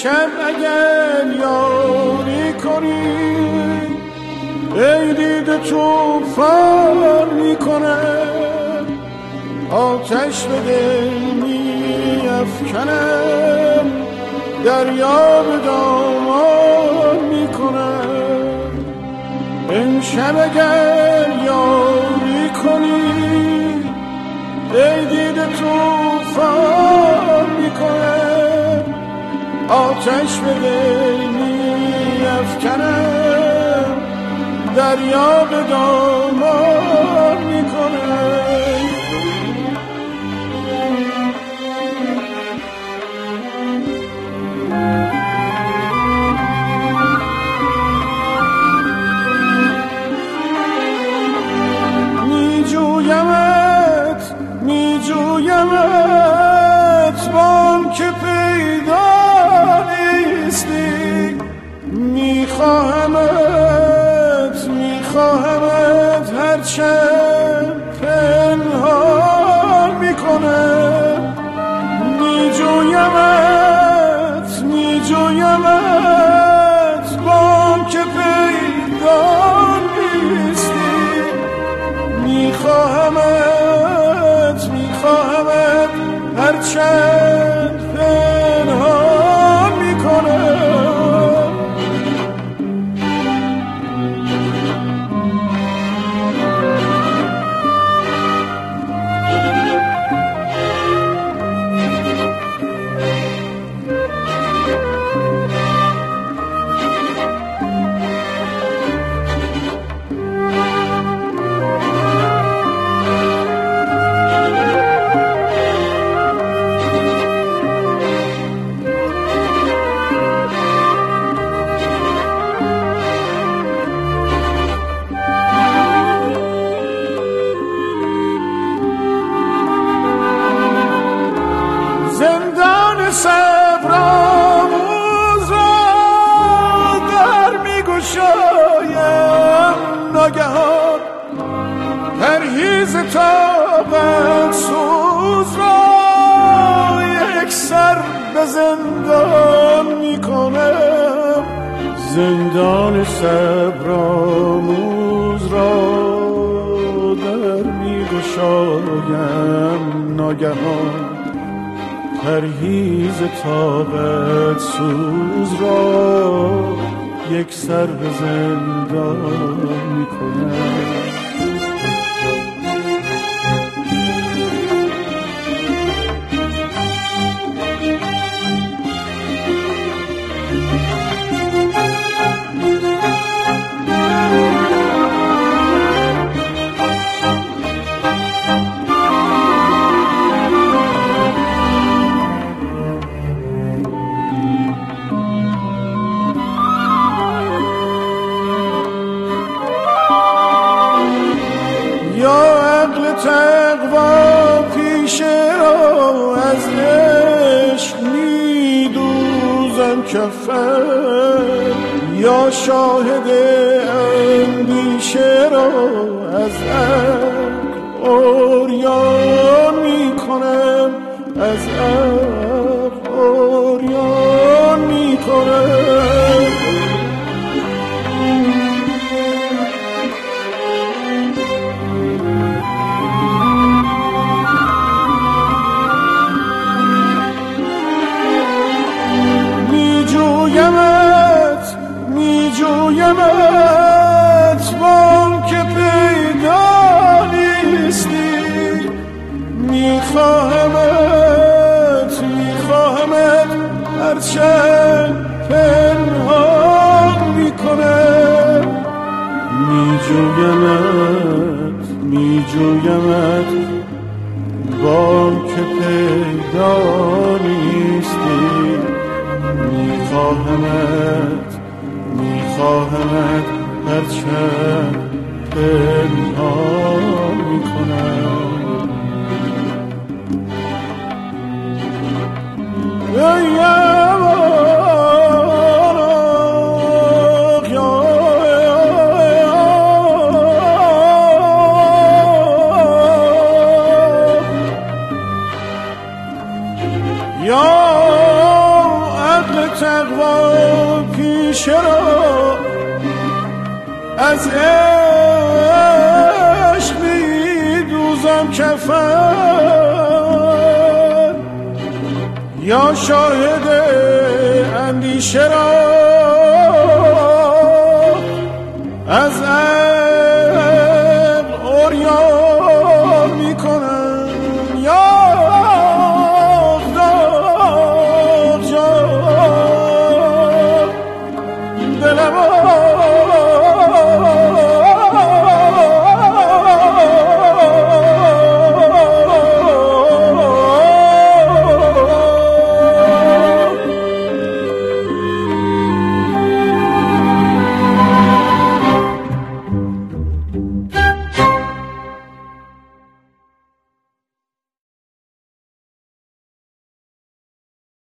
امشب اگر یاری کنی ای دیده توفان میکنه آتش به دل میافکنم دریا به دامان میکنه امشب اگر یاری کنی ای دیده توفان میکنه آتش به دل میافکنم دریا به دامان میکنه میجویمت بام که پیدا نیستی میخواهمت هرچند پنهان میکنه میجویمت بام که پیدا نیستی میخواهمت هرچند پنهان میکنم صبرآموز را در میگشایم ناگهان پرهیز طاقت سوز را یک سر به زندان میکنم زندان صبرآموز را در میگشایم ناگهان پرهیز طاقت سوز را یک سر به زندان میکنم تقوا پیشه را از عشق میدوزم کفن یا شاهد اندیشه را از عقل عریان میکنم از عقل عریان میکنم میجویمت بام که پیدا نیستی میخواهمت هرچند پنهان میکنم میجویمت بام که پیدا نیستی میخواهمت هرچند پنهان میکنم یا عقل از عشق می دوزم کفن یا شاهد اندیشه را